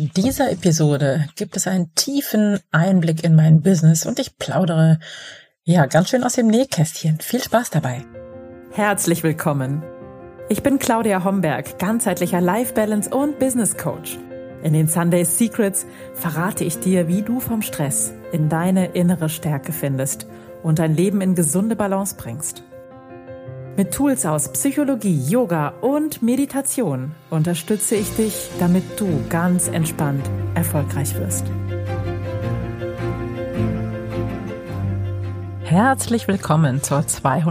In dieser Episode gibt es einen tiefen Einblick in mein Business und ich plaudere, ganz schön aus dem Nähkästchen. Viel Spaß dabei. Herzlich willkommen. Ich bin Claudia Homberg, ganzheitlicher Life Balance und Business Coach. In den Sunday Secrets verrate ich dir, wie du vom Stress in deine innere Stärke findest und dein Leben in gesunde Balance bringst. Mit Tools aus Psychologie, Yoga und Meditation unterstütze ich dich, damit du ganz entspannt erfolgreich wirst. Herzlich willkommen zur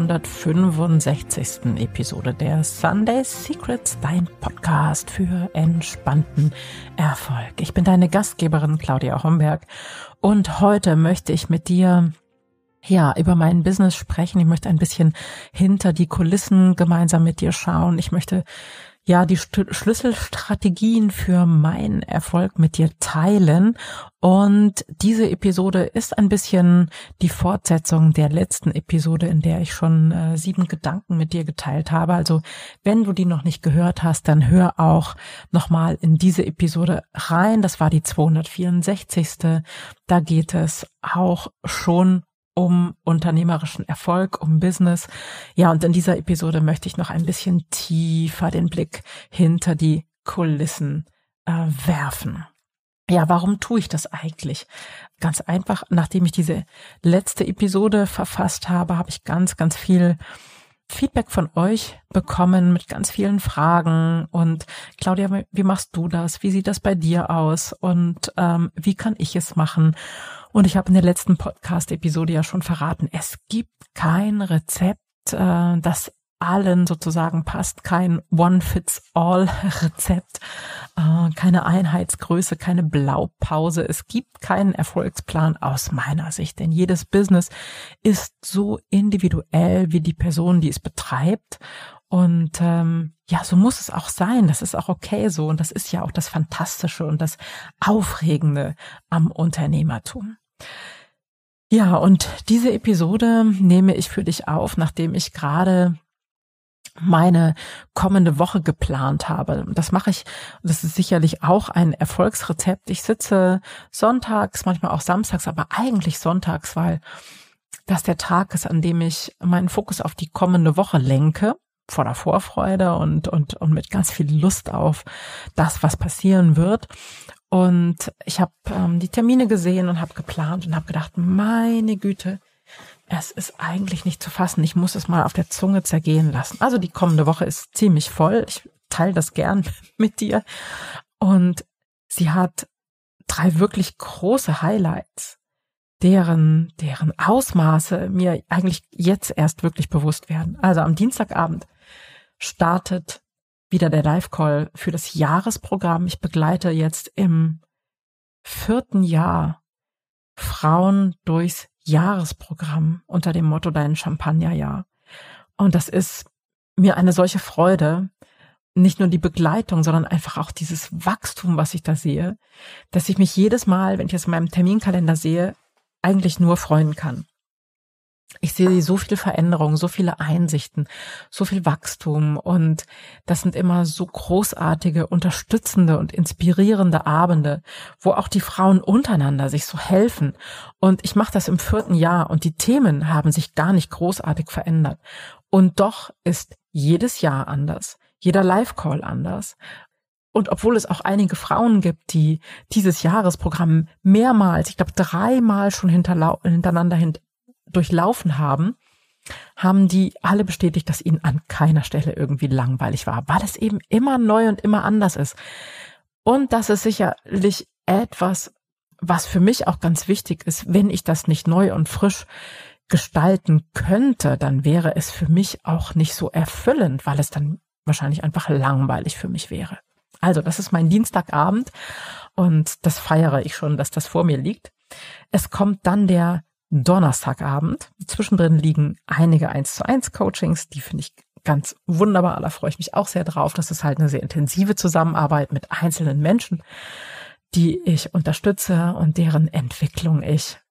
265. Episode der Sunday Secrets, dein Podcast für entspannten Erfolg. Ich bin deine Gastgeberin Claudia Homberg und heute möchte ich mit dir über mein Business sprechen. Ich möchte ein bisschen hinter die Kulissen gemeinsam mit dir schauen. Ich möchte die Schlüsselstrategien für meinen Erfolg mit dir teilen. Und diese Episode ist ein bisschen die Fortsetzung der letzten Episode, in der ich schon 7 Gedanken mit dir geteilt habe. Also wenn du die noch nicht gehört hast, dann hör auch nochmal in diese Episode rein. Das war die 264. Da geht es auch schon um unternehmerischen Erfolg, um Business. Ja, und in dieser Episode möchte ich noch ein bisschen tiefer den Blick hinter die Kulissen werfen. Ja, warum tue ich das eigentlich? Ganz einfach, nachdem ich diese letzte Episode verfasst habe, habe ich ganz, ganz viel Feedback von euch bekommen mit ganz vielen Fragen und Claudia, wie machst du das? Wie sieht das bei dir aus? Und wie kann ich es machen? Und ich habe in der letzten Podcast-Episode ja schon verraten, es gibt kein Rezept, das allen sozusagen passt, kein One-Fits-All-Rezept, keine Einheitsgröße, keine Blaupause. Es gibt keinen Erfolgsplan aus meiner Sicht, denn jedes Business ist so individuell wie die Person, die es betreibt. Und so muss es auch sein. Das ist auch okay so. Und das ist ja auch das Fantastische und das Aufregende am Unternehmertum. Ja, und diese Episode nehme ich für dich auf, nachdem ich gerade meine kommende Woche geplant habe. Das mache ich, das ist sicherlich auch ein Erfolgsrezept. Ich sitze sonntags, manchmal auch samstags, aber eigentlich sonntags, weil das der Tag ist, an dem ich meinen Fokus auf die kommende Woche lenke, voller Vorfreude und mit ganz viel Lust auf das, was passieren wird. Und ich habe die Termine gesehen und habe geplant und habe gedacht, meine Güte, es ist eigentlich nicht zu fassen. Ich muss es mal auf der Zunge zergehen lassen. Also die kommende Woche ist ziemlich voll. Ich teile das gern mit dir. Und sie hat 3 wirklich große Highlights, deren Ausmaße mir eigentlich jetzt erst wirklich bewusst werden. Also am Dienstagabend startet wieder der Live-Call für das Jahresprogramm. Ich begleite jetzt im 4. Jahr Frauen durchs Jahresprogramm unter dem Motto Dein Champagnerjahr. Und das ist mir eine solche Freude, nicht nur die Begleitung, sondern einfach auch dieses Wachstum, was ich da sehe, dass ich mich jedes Mal, wenn ich es in meinem Terminkalender sehe, eigentlich nur freuen kann. Ich sehe so viel Veränderung, so viele Einsichten, so viel Wachstum und das sind immer so großartige, unterstützende und inspirierende Abende, wo auch die Frauen untereinander sich so helfen. Und ich mache das im 4. Jahr und die Themen haben sich gar nicht großartig verändert. Und doch ist jedes Jahr anders, jeder Live-Call anders. Und obwohl es auch einige Frauen gibt, die dieses Jahresprogramm mehrmals, ich glaube 3-mal schon hintereinander durchlaufen haben die alle bestätigt, dass ihnen an keiner Stelle irgendwie langweilig war, weil es eben immer neu und immer anders ist. Und das ist sicherlich etwas, was für mich auch ganz wichtig ist. Wenn ich das nicht neu und frisch gestalten könnte, dann wäre es für mich auch nicht so erfüllend, weil es dann wahrscheinlich einfach langweilig für mich wäre. Also das ist mein Dienstagabend und das feiere ich schon, dass das vor mir liegt. Es kommt dann der Donnerstagabend. Zwischendrin liegen einige 1:1 Coachings, die finde ich ganz wunderbar, da freue ich mich auch sehr drauf. Das ist halt eine sehr intensive Zusammenarbeit mit einzelnen Menschen, die ich unterstütze und deren Entwicklung ich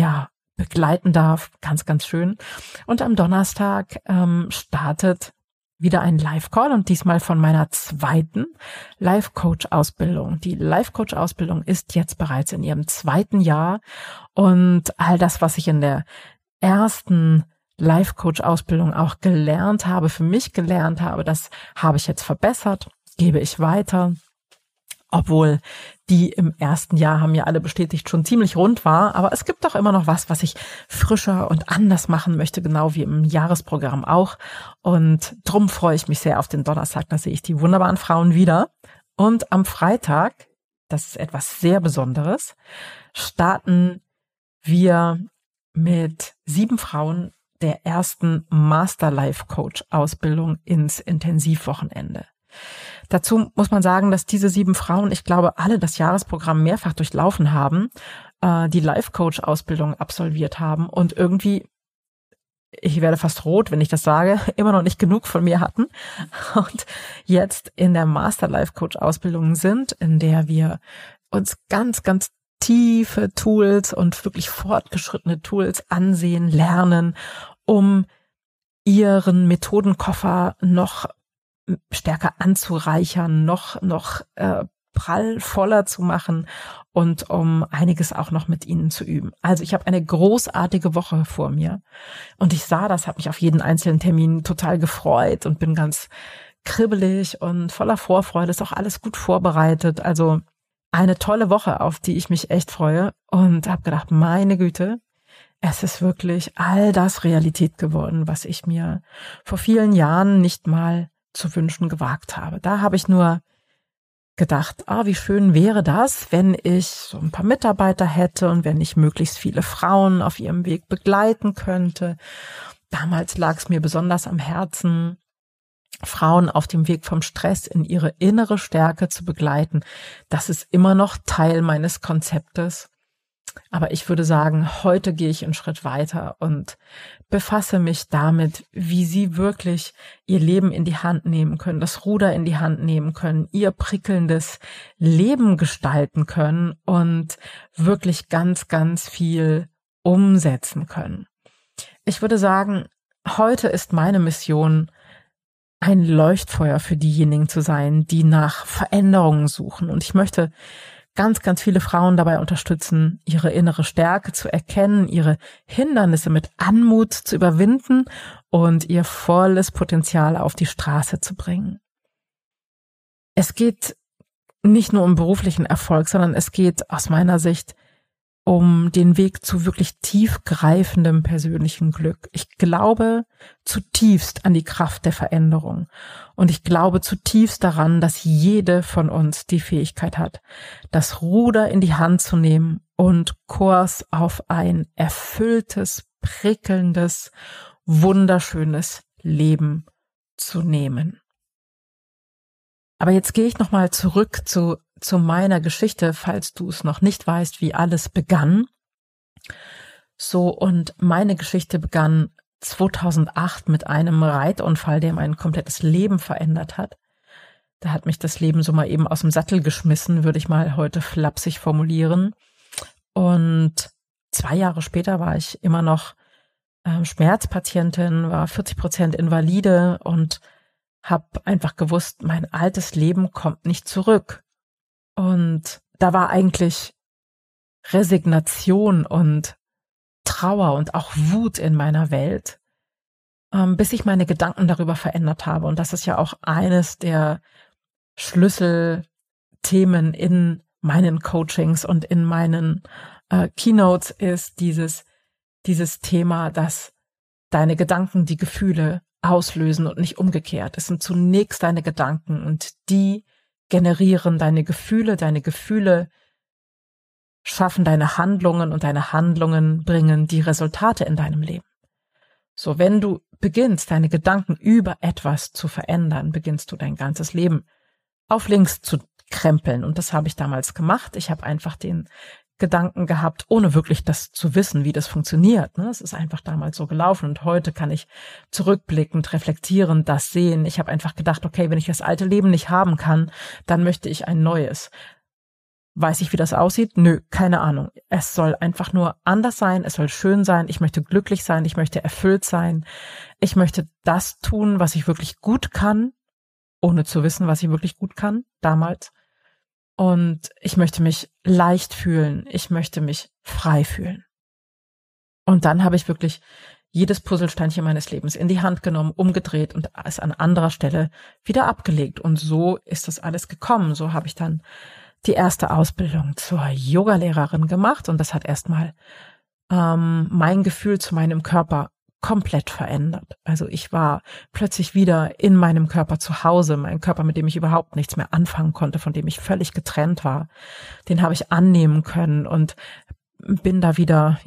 begleiten darf. Ganz, ganz schön. Und am Donnerstag startet wieder ein Live-Call und diesmal von meiner zweiten Life-Coach-Ausbildung. Die Life-Coach-Ausbildung ist jetzt bereits in ihrem 2. Jahr und all das, was ich in der ersten Life-Coach-Ausbildung auch gelernt habe, für mich gelernt habe, das habe ich jetzt verbessert, gebe ich weiter. Obwohl die im 1. Jahr, haben ja alle bestätigt, schon ziemlich rund war. Aber es gibt doch immer noch was ich frischer und anders machen möchte, genau wie im Jahresprogramm auch. Und drum freue ich mich sehr auf den Donnerstag. Da sehe ich die wunderbaren Frauen wieder. Und am Freitag, das ist etwas sehr Besonderes, starten wir mit 7 Frauen der ersten Master Life Coach Ausbildung ins Intensivwochenende. Dazu muss man sagen, dass diese 7 Frauen, ich glaube, alle das Jahresprogramm mehrfach durchlaufen haben, die Life-Coach-Ausbildung absolviert haben und irgendwie, ich werde fast rot, wenn ich das sage, immer noch nicht genug von mir hatten und jetzt in der Master Life-Coach-Ausbildung sind, in der wir uns ganz, ganz tiefe Tools und wirklich fortgeschrittene Tools ansehen, lernen, um ihren Methodenkoffer noch stärker anzureichern, noch prallvoller zu machen und um einiges auch noch mit ihnen zu üben. Also ich habe eine großartige Woche vor mir und ich sah das, habe mich auf jeden einzelnen Termin total gefreut und bin ganz kribbelig und voller Vorfreude, ist auch alles gut vorbereitet. Also eine tolle Woche, auf die ich mich echt freue und habe gedacht, meine Güte, es ist wirklich all das Realität geworden, was ich mir vor vielen Jahren nicht mal zu wünschen gewagt habe. Da habe ich nur gedacht, wie schön wäre das, wenn ich so ein paar Mitarbeiter hätte und wenn ich möglichst viele Frauen auf ihrem Weg begleiten könnte. Damals lag es mir besonders am Herzen, Frauen auf dem Weg vom Stress in ihre innere Stärke zu begleiten. Das ist immer noch Teil meines Konzeptes. Aber ich würde sagen, heute gehe ich einen Schritt weiter und befasse mich damit, wie sie wirklich ihr Leben in die Hand nehmen können, das Ruder in die Hand nehmen können, ihr prickelndes Leben gestalten können und wirklich ganz, ganz viel umsetzen können. Ich würde sagen, heute ist meine Mission, ein Leuchtfeuer für diejenigen zu sein, die nach Veränderungen suchen. Und ich möchte ganz, ganz viele Frauen dabei unterstützen, ihre innere Stärke zu erkennen, ihre Hindernisse mit Anmut zu überwinden und ihr volles Potenzial auf die Straße zu bringen. Es geht nicht nur um beruflichen Erfolg, sondern es geht aus meiner Sicht um den Weg zu wirklich tiefgreifendem persönlichen Glück. Ich glaube zutiefst an die Kraft der Veränderung und ich glaube zutiefst daran, dass jede von uns die Fähigkeit hat, das Ruder in die Hand zu nehmen und Kurs auf ein erfülltes, prickelndes, wunderschönes Leben zu nehmen. Aber jetzt gehe ich nochmal zurück zu meiner Geschichte, falls du es noch nicht weißt, wie alles begann. So, und meine Geschichte begann 2008 mit einem Reitunfall, der mein komplettes Leben verändert hat. Da hat mich das Leben so mal eben aus dem Sattel geschmissen, würde ich mal heute flapsig formulieren. Und 2 Jahre später war ich immer noch Schmerzpatientin, war 40% Invalide und habe einfach gewusst, mein altes Leben kommt nicht zurück. Und da war eigentlich Resignation und Trauer und auch Wut in meiner Welt, bis ich meine Gedanken darüber verändert habe. Und das ist ja auch eines der Schlüsselthemen in meinen Coachings und in meinen Keynotes ist dieses Thema, dass deine Gedanken die Gefühle auslösen und nicht umgekehrt. Es sind zunächst deine Gedanken und die generieren deine Gefühle schaffen deine Handlungen und deine Handlungen bringen die Resultate in deinem Leben. So, wenn du beginnst, deine Gedanken über etwas zu verändern, beginnst du dein ganzes Leben auf links zu krempeln. Und das habe ich damals gemacht. Ich habe einfach den Gedanken gehabt, ohne wirklich das zu wissen, wie das funktioniert. Es ist einfach damals so gelaufen und heute kann ich zurückblickend, reflektierend das sehen. Ich habe einfach gedacht, okay, wenn ich das alte Leben nicht haben kann, dann möchte ich ein neues. Weiß ich, wie das aussieht? Nö, keine Ahnung. Es soll einfach nur anders sein, es soll schön sein, ich möchte glücklich sein, ich möchte erfüllt sein. Ich möchte das tun, was ich wirklich gut kann, ohne zu wissen, was ich wirklich gut kann, damals. Und ich möchte mich leicht fühlen, ich möchte mich frei fühlen. Und dann habe ich wirklich jedes Puzzlesteinchen meines Lebens in die Hand genommen, umgedreht und es an anderer Stelle wieder abgelegt. Und so ist das alles gekommen. So habe ich dann die erste Ausbildung zur Yogalehrerin gemacht und das hat erstmal mein Gefühl zu meinem Körper komplett verändert. Also ich war plötzlich wieder in meinem Körper zu Hause, mein Körper, mit dem ich überhaupt nichts mehr anfangen konnte, von dem ich völlig getrennt war. Den habe ich annehmen können und bin da wieder,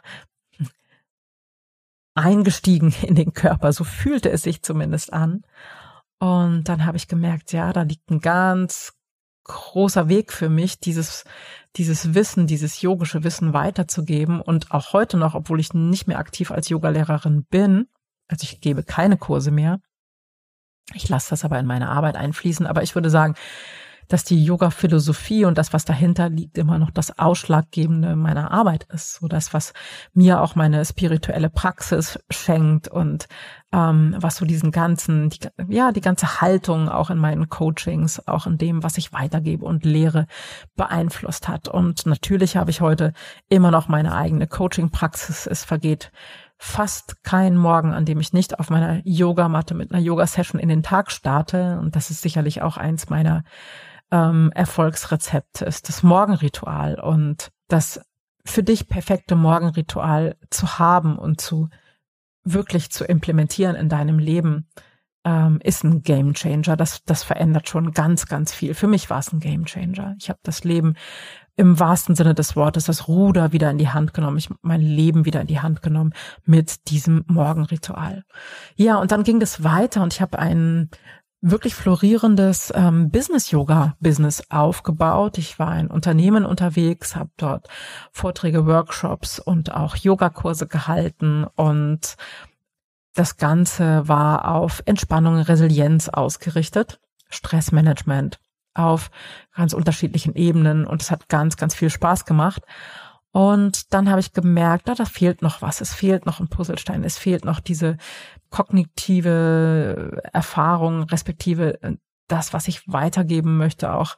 eingestiegen in den Körper. So fühlte es sich zumindest an. Und dann habe ich gemerkt, ja, da liegt ein ganz großer Weg für mich, dieses Wissen, dieses yogische Wissen weiterzugeben und auch heute noch, obwohl ich nicht mehr aktiv als Yogalehrerin bin, also ich gebe keine Kurse mehr, ich lasse das aber in meine Arbeit einfließen, aber ich würde sagen, dass die Yoga-Philosophie und das, was dahinter liegt, immer noch das Ausschlaggebende meiner Arbeit ist. So das, was mir auch meine spirituelle Praxis schenkt und was so die ganze Haltung auch in meinen Coachings, auch in dem, was ich weitergebe und lehre, beeinflusst hat. Und natürlich habe ich heute immer noch meine eigene Coaching-Praxis. Es vergeht fast kein Morgen, an dem ich nicht auf meiner Yogamatte mit einer Yoga-Session in den Tag starte. Und das ist sicherlich auch eins meiner Erfolgsrezept ist das Morgenritual und das für dich perfekte Morgenritual zu haben und wirklich zu implementieren in deinem Leben, ist ein Gamechanger. Das verändert schon ganz, ganz viel. Für mich war es ein Gamechanger. Ich habe das Leben im wahrsten Sinne des Wortes, das Ruder wieder in die Hand genommen. Mein Leben wieder in die Hand genommen mit diesem Morgenritual. Ja, und dann ging das weiter und ich habe ein wirklich florierendes Business-Yoga-Business aufgebaut. Ich war in Unternehmen unterwegs, habe dort Vorträge, Workshops und auch Yogakurse gehalten und das Ganze war auf Entspannung, Resilienz ausgerichtet, Stressmanagement auf ganz unterschiedlichen Ebenen und es hat ganz, ganz viel Spaß gemacht. Und dann habe ich gemerkt, da fehlt noch was, es fehlt noch ein Puzzlestein, es fehlt noch diese kognitive Erfahrung, respektive das, was ich weitergeben möchte, auch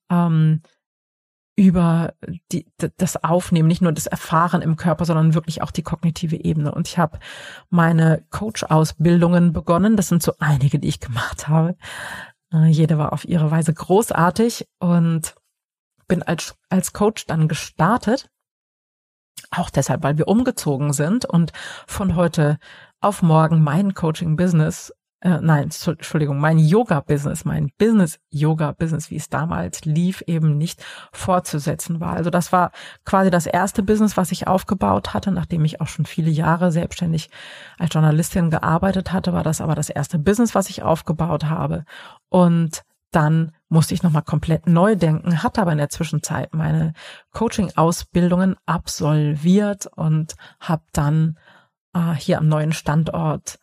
über das Aufnehmen, nicht nur das Erfahren im Körper, sondern wirklich auch die kognitive Ebene. Und ich habe meine Coach-Ausbildungen begonnen, das sind so einige, die ich gemacht habe. Jede war auf ihre Weise großartig und bin als Coach dann gestartet. Auch deshalb, weil wir umgezogen sind und von heute auf morgen mein Coaching-Business, mein Yoga-Business, mein Business-Yoga-Business, wie es damals lief, eben nicht fortzusetzen war. Also das war quasi das erste Business, was ich aufgebaut hatte, nachdem ich auch schon viele Jahre selbstständig als Journalistin gearbeitet hatte, war das aber das erste Business, was ich aufgebaut habe. Und dann musste ich nochmal komplett neu denken, hatte aber in der Zwischenzeit meine Coaching-Ausbildungen absolviert und habe dann hier am neuen Standort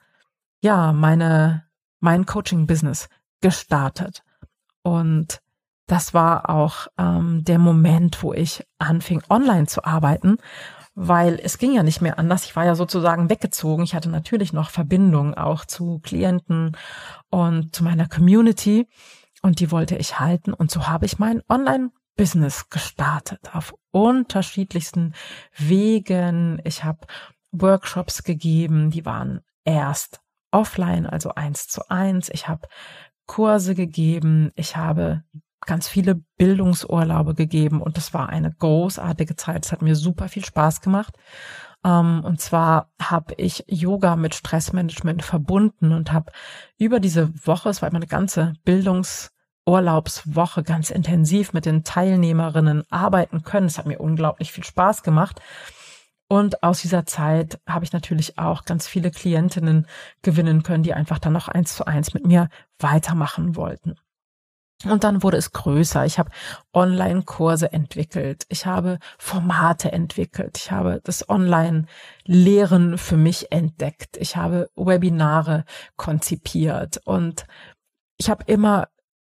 mein Coaching-Business gestartet. Und das war auch der Moment, wo ich anfing, online zu arbeiten, weil es ging ja nicht mehr anders. Ich war ja sozusagen weggezogen. Ich hatte natürlich noch Verbindung auch zu Klienten und zu meiner Community. Und die wollte ich halten. Und so habe ich mein Online-Business gestartet auf unterschiedlichsten Wegen. Ich habe Workshops gegeben, die waren erst offline, also 1:1. Ich habe Kurse gegeben. Ich habe ganz viele Bildungsurlaube gegeben. Und das war eine großartige Zeit. Es hat mir super viel Spaß gemacht. Und zwar habe ich Yoga mit Stressmanagement verbunden und habe über diese Woche, es war immer eine ganze Bildungsurlaubswoche, ganz intensiv mit den Teilnehmerinnen arbeiten können. Es hat mir unglaublich viel Spaß gemacht. Und aus dieser Zeit habe ich natürlich auch ganz viele Klientinnen gewinnen können, die einfach dann noch 1:1 mit mir weitermachen wollten. Und dann wurde es größer. Ich habe Online-Kurse entwickelt. Ich habe Formate entwickelt. Ich habe das Online-Lehren für mich entdeckt. Ich habe Webinare konzipiert. Und ich habe immer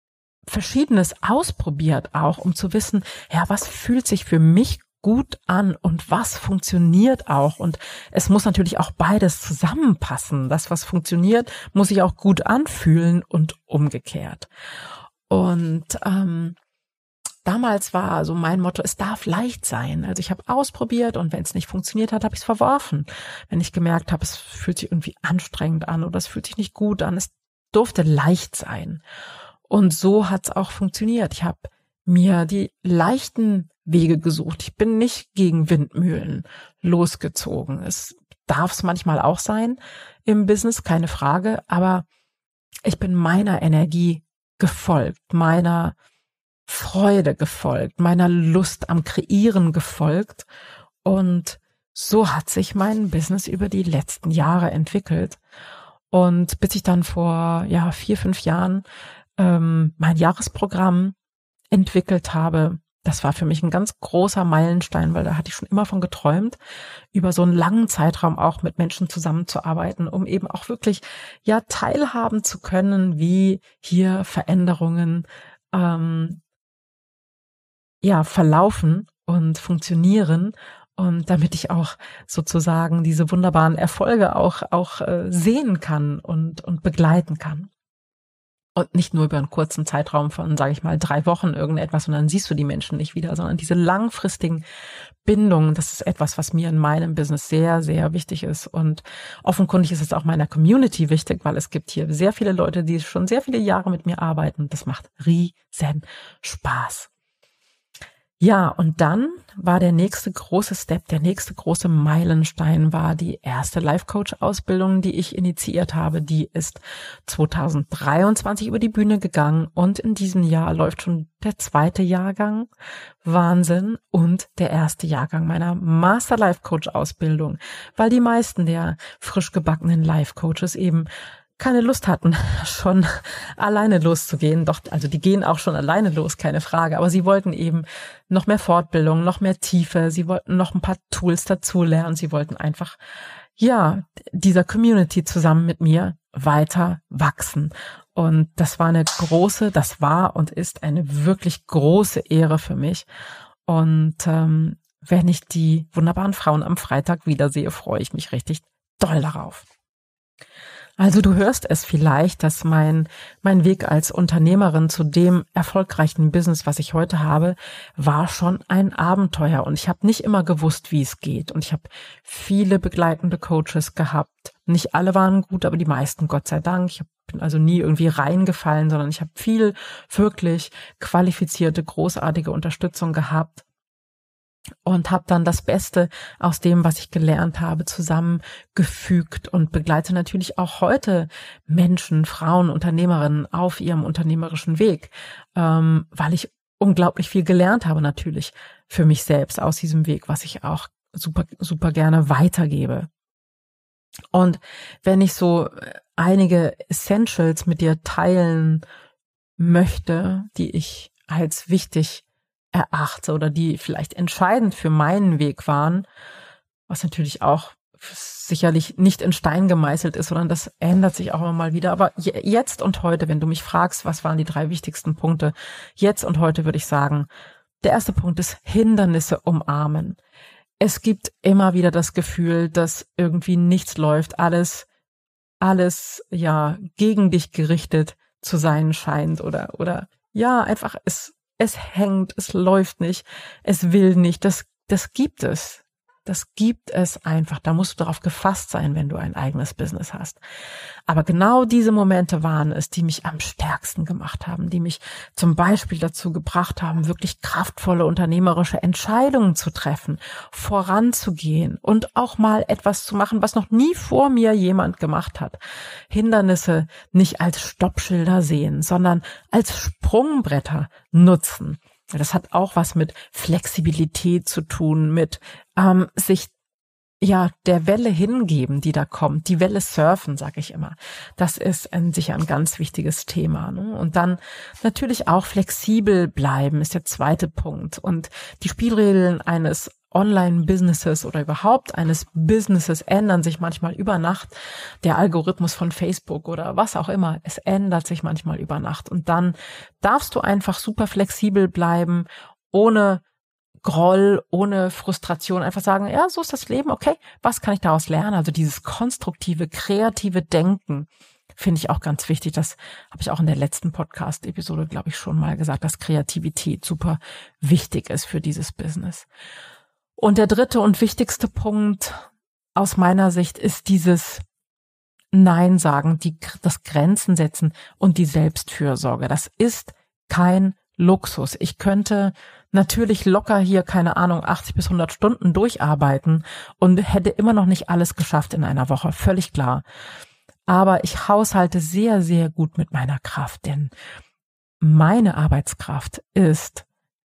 Verschiedenes ausprobiert auch, um zu wissen, ja, was fühlt sich für mich gut an und was funktioniert auch. Und es muss natürlich auch beides zusammenpassen. Das, was funktioniert, muss sich auch gut anfühlen und umgekehrt. Und damals war so mein Motto, es darf leicht sein. Also ich habe ausprobiert und wenn es nicht funktioniert hat, habe ich es verworfen. Wenn ich gemerkt habe, es fühlt sich irgendwie anstrengend an oder es fühlt sich nicht gut an, es durfte leicht sein. Und so hat es auch funktioniert. Ich habe mir die leichten Wege gesucht. Ich bin nicht gegen Windmühlen losgezogen. Es darf es manchmal auch sein im Business, keine Frage, aber ich bin meiner Energie gefolgt, meiner Freude gefolgt, meiner Lust am Kreieren gefolgt und so hat sich mein Business über die letzten Jahre entwickelt und bis ich dann vor 4-5 Jahren mein Jahresprogramm entwickelt habe. Das war für mich ein ganz großer Meilenstein, weil da hatte ich schon immer von geträumt, über so einen langen Zeitraum auch mit Menschen zusammenzuarbeiten, um eben auch wirklich teilhaben zu können, wie hier Veränderungen verlaufen und funktionieren und damit ich auch sozusagen diese wunderbaren Erfolge auch sehen kann und begleiten kann. Und nicht nur über einen kurzen Zeitraum von, sage ich mal, 3 Wochen irgendetwas und dann siehst du die Menschen nicht wieder, sondern diese langfristigen Bindungen, das ist etwas, was mir in meinem Business sehr, sehr wichtig ist. Und offenkundig ist es auch meiner Community wichtig, weil es gibt hier sehr viele Leute, die schon sehr viele Jahre mit mir arbeiten. Das macht riesen Spaß. Ja, und dann war der nächste große Step, der nächste große Meilenstein war die erste Life-Coach-Ausbildung, die ich initiiert habe. Die ist 2023 über die Bühne gegangen und in diesem Jahr läuft schon der 2. Jahrgang, Wahnsinn, und der 1. Jahrgang meiner Master Life-Coach-Ausbildung, weil die meisten der frisch gebackenen Life-Coaches eben keine Lust hatten, schon alleine loszugehen. Doch, also die gehen auch schon alleine los, keine Frage. Aber sie wollten eben noch mehr Fortbildung, noch mehr Tiefe. Sie wollten noch ein paar Tools dazulernen. Sie wollten einfach, dieser Community zusammen mit mir weiter wachsen. Und das war war und ist eine wirklich große Ehre für mich. Und wenn ich die wunderbaren Frauen am Freitag wiedersehe, freue ich mich richtig doll darauf. Also du hörst es vielleicht, dass mein Weg als Unternehmerin zu dem erfolgreichen Business, was ich heute habe, war schon ein Abenteuer. Und ich habe nicht immer gewusst, wie es geht. Und ich habe viele begleitende Coaches gehabt. Nicht alle waren gut, aber die meisten, Gott sei Dank. Ich bin also nie irgendwie reingefallen, sondern ich habe viel wirklich qualifizierte, großartige Unterstützung gehabt. Und habe dann das Beste aus dem, was ich gelernt habe, zusammengefügt und begleite natürlich auch heute Menschen, Frauen, Unternehmerinnen auf ihrem unternehmerischen Weg, weil ich unglaublich viel gelernt habe natürlich für mich selbst aus diesem Weg, was ich auch super, super gerne weitergebe. Und wenn ich so einige Essentials mit dir teilen möchte, die ich als wichtig erachte oder die vielleicht entscheidend für meinen Weg waren, was natürlich auch sicherlich nicht in Stein gemeißelt ist, sondern das ändert sich auch immer mal wieder. Aber jetzt und heute, wenn du mich fragst, was waren die 3 wichtigsten Punkte, jetzt und heute würde ich sagen, der erste Punkt ist Hindernisse umarmen. Es gibt immer wieder das Gefühl, dass irgendwie nichts läuft, alles gegen dich gerichtet zu sein scheint oder einfach es hängt, es läuft nicht, es will nicht, das gibt es. Das gibt es einfach. Da musst du darauf gefasst sein, wenn du ein eigenes Business hast. Aber genau diese Momente waren es, die mich am stärksten gemacht haben, die mich zum Beispiel dazu gebracht haben, wirklich kraftvolle unternehmerische Entscheidungen zu treffen, voranzugehen und auch mal etwas zu machen, was noch nie vor mir jemand gemacht hat. Hindernisse nicht als Stoppschilder sehen, sondern als Sprungbretter nutzen. Das hat auch was mit Flexibilität zu tun, mit sich der Welle hingeben, die da kommt, die Welle surfen, sage ich immer. Das ist sicher ein ganz wichtiges Thema. Ne? Und dann natürlich auch flexibel bleiben ist der zweite Punkt. Und die Spielregeln eines Online-Businesses oder überhaupt eines Businesses ändern sich manchmal über Nacht. Der Algorithmus von Facebook oder was auch immer, es ändert sich manchmal über Nacht. Und dann darfst du einfach super flexibel bleiben, ohne Groll, ohne Frustration, einfach sagen, ja, so ist das Leben, okay, was kann ich daraus lernen? Also dieses konstruktive, kreative Denken finde ich auch ganz wichtig. Das habe ich auch in der letzten Podcast-Episode, glaube ich, schon mal gesagt, dass Kreativität super wichtig ist für dieses Business. Und der dritte und wichtigste Punkt aus meiner Sicht ist dieses Nein sagen, das Grenzen setzen und die Selbstfürsorge. Das ist kein Luxus. Ich könnte natürlich locker hier, keine Ahnung, 80 bis 100 Stunden durcharbeiten und hätte immer noch nicht alles geschafft in einer Woche, völlig klar. Aber ich haushalte sehr, sehr gut mit meiner Kraft, denn meine Arbeitskraft ist,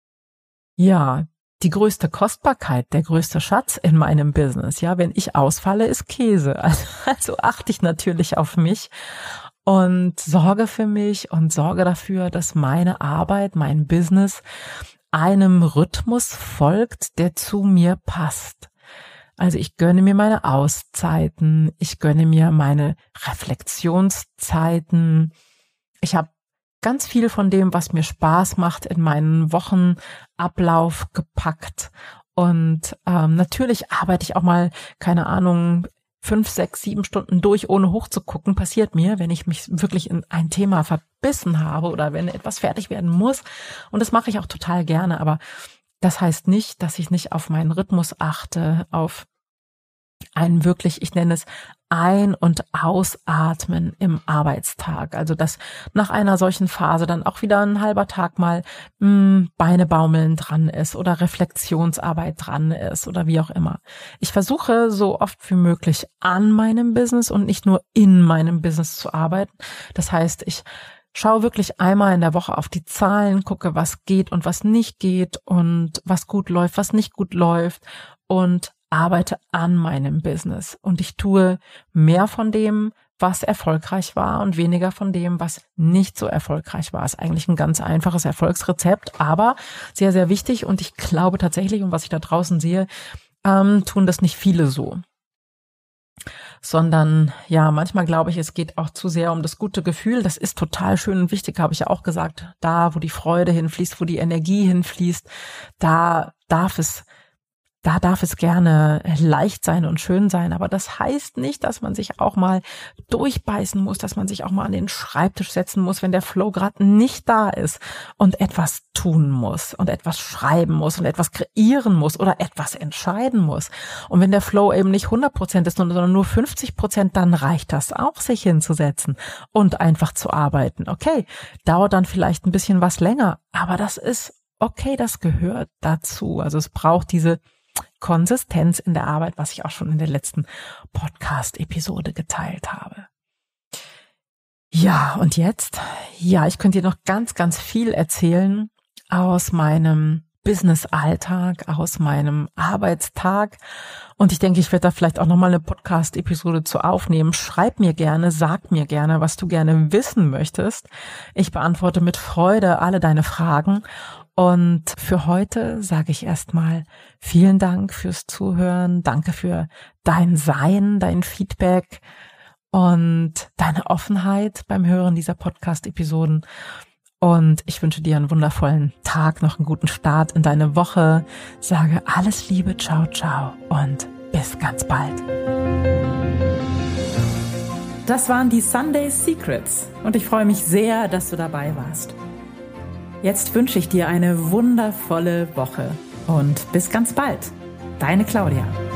die größte Kostbarkeit, der größte Schatz in meinem Business. Ja, wenn ich ausfalle, ist Käse. Also achte ich natürlich auf mich und sorge für mich und sorge dafür, dass meine Arbeit, mein Business einem Rhythmus folgt, der zu mir passt. Also ich gönne mir meine Auszeiten, ich gönne mir meine Reflexionszeiten. Ich habe ganz viel von dem, was mir Spaß macht, in meinen Wochenablauf gepackt. Und natürlich arbeite ich auch mal, keine Ahnung, 5, 6, 7 Stunden durch, ohne hochzugucken. Passiert mir, wenn ich mich wirklich in ein Thema verbissen habe oder wenn etwas fertig werden muss. Und das mache ich auch total gerne. Aber das heißt nicht, dass ich nicht auf meinen Rhythmus achte, auf einen wirklich, ich nenne es Ein- und Ausatmen im Arbeitstag. Also dass nach einer solchen Phase dann auch wieder ein halber Tag mal Beine baumeln dran ist oder Reflexionsarbeit dran ist oder wie auch immer. Ich versuche so oft wie möglich an meinem Business und nicht nur in meinem Business zu arbeiten. Das heißt, ich schaue wirklich einmal in der Woche auf die Zahlen, gucke, was geht und was nicht geht und was gut läuft, was nicht gut läuft und arbeite an meinem Business. Und ich tue mehr von dem, was erfolgreich war und weniger von dem, was nicht so erfolgreich war. Ist eigentlich ein ganz einfaches Erfolgsrezept, aber sehr, sehr wichtig. Und ich glaube tatsächlich, und was ich da draußen sehe, tun das nicht viele so. Sondern manchmal glaube ich, es geht auch zu sehr um das gute Gefühl. Das ist total schön und wichtig, habe ich ja auch gesagt. Da, wo die Freude hinfließt, wo die Energie hinfließt, da darf es gerne leicht sein und schön sein, aber das heißt nicht, dass man sich auch mal durchbeißen muss, dass man sich auch mal an den Schreibtisch setzen muss, wenn der Flow gerade nicht da ist und etwas tun muss und etwas schreiben muss und etwas kreieren muss oder etwas entscheiden muss. Und wenn der Flow eben nicht 100% ist, sondern nur 50%, dann reicht das auch, sich hinzusetzen und einfach zu arbeiten. Okay, dauert dann vielleicht ein bisschen was länger, aber das ist okay, das gehört dazu. Also es braucht diese Konsistenz in der Arbeit, was ich auch schon in der letzten Podcast-Episode geteilt habe. Ja, und jetzt? Ja, ich könnte dir noch ganz, ganz viel erzählen aus meinem Business-Alltag, aus meinem Arbeitstag. Und ich denke, ich werde da vielleicht auch nochmal eine Podcast-Episode zu aufnehmen. Schreib mir gerne, sag mir gerne, was du gerne wissen möchtest. Ich beantworte mit Freude alle deine Fragen. Und für heute sage ich erstmal vielen Dank fürs Zuhören. Danke für dein Sein, dein Feedback und deine Offenheit beim Hören dieser Podcast-Episoden. Und ich wünsche dir einen wundervollen Tag, noch einen guten Start in deine Woche. Sage alles Liebe, ciao, ciao und bis ganz bald. Das waren die Sunday Secrets und ich freue mich sehr, dass du dabei warst. Jetzt wünsche ich dir eine wundervolle Woche und bis ganz bald. Deine Claudia.